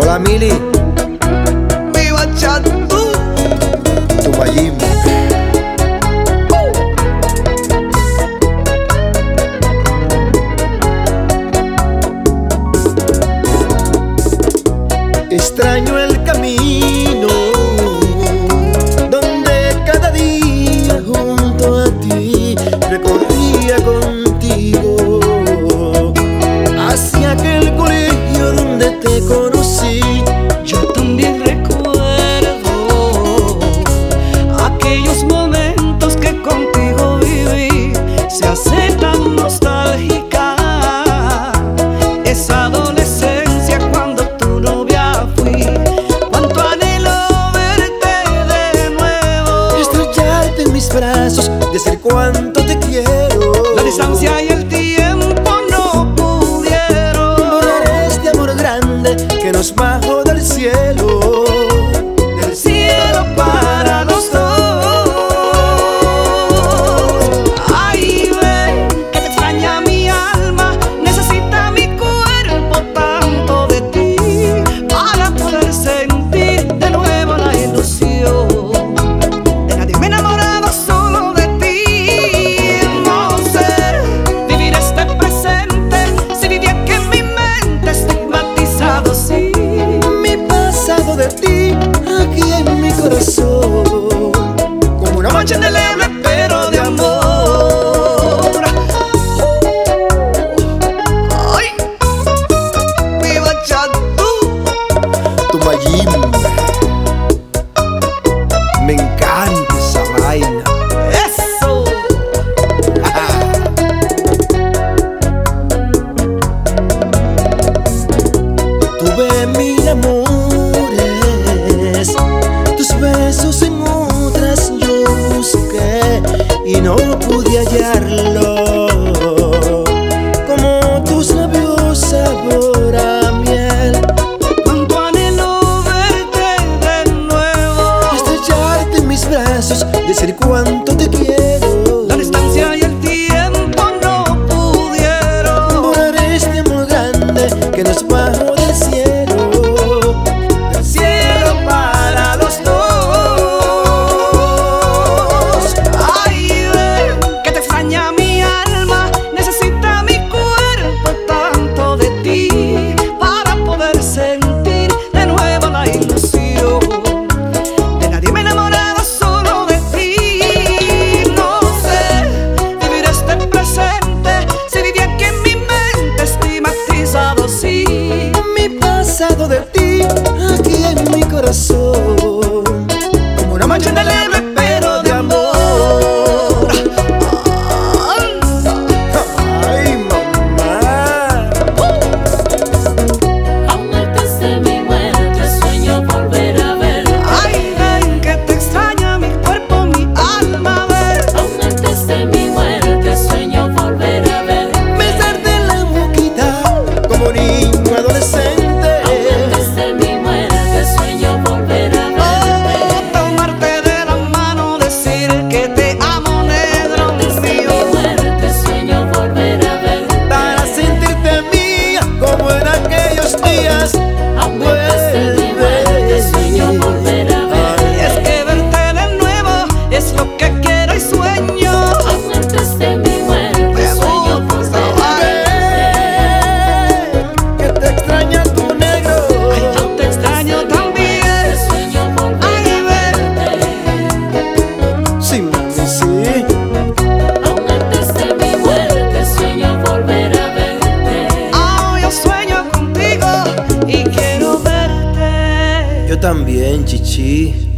Camili, Viva Chatú, Tumayim. Extraño el camino donde cada día junto a ti recorría contigo hacia aquel colegio donde te conocí. yo también recuerdo aquellos momentos que contigo viví. Se hace tan nostálgica esa adolescencia cuando tu novia fui. Cuánto anhelo verte de nuevo, Estrellarte en mis brazos, decir cuánto te quiero. la distancia y el tiempo no pudieron borrar este amor grande que nos bajó del cielo para los dos. Ay, ven, que te extraña mi alma, necesita mi cuerpo tanto de ti para poder sentir de nuevo la ilusión. De nadie me he enamorado, solo de ti. No sé vivir este presente si viví aquí en mi mente estigmatizado, sí. mi pasado de ti aquí en mi corazón, como una mancha indeleble pero de amor. Ay, viva Chatú. Tumayim, me encanta esa vaina. Eso. Tuve mil amores, tus besos en otras yo busqué y no pude hallarlo, como tus labios sabor a miel. Cuánto anhelo verte de nuevo, Estrellarte en mis brazos, decir cuánto te quiero. la distancia y el tiempo no pudieron borrar este amor grande que nos bajó del cielo para los dos. Ay, ven, que te extraña mi alma, necesita mi cuerpo tanto de ti para poder sentir de nuevo la ilusión. De nadie me he enamorado, solo de ti. No sé vivir este presente si viví aquí en mi mente estigmatizado, sí. Mi pasado de ti aquí en mi corazón, como una mancha indeleble pero de amor. Ay, mamá. Aún antes de mi muerte sueño volver a verte. Ay, ven, que te extraña mi cuerpo, mi alma, ven. Aún antes de mi muerte sueño volver a verte. Besarte en la boquita como niño adolescente. Aún antes de mi muerte sueño volver a verte. Oh, tomarte de la mano, decir que te amo, negro Antes de mi mío. muerte sueño volver a verte. Para sentirte mía como en aquellos días. Aún antes de mi muerte sueño volver a Y verte. es que verte de nuevo es lo que quiero y sueño. Aún antes de mi muerte sueño volver a verte. Que te extraña tu negro. Ay, yo te extraño también. Sueño volver Ay, a ven. verte. Sí, mami, sí. Aún antes de mi muerte sueño volver a verte. Oh, yo sueño contigo y quiero verte. Yo también, chichi.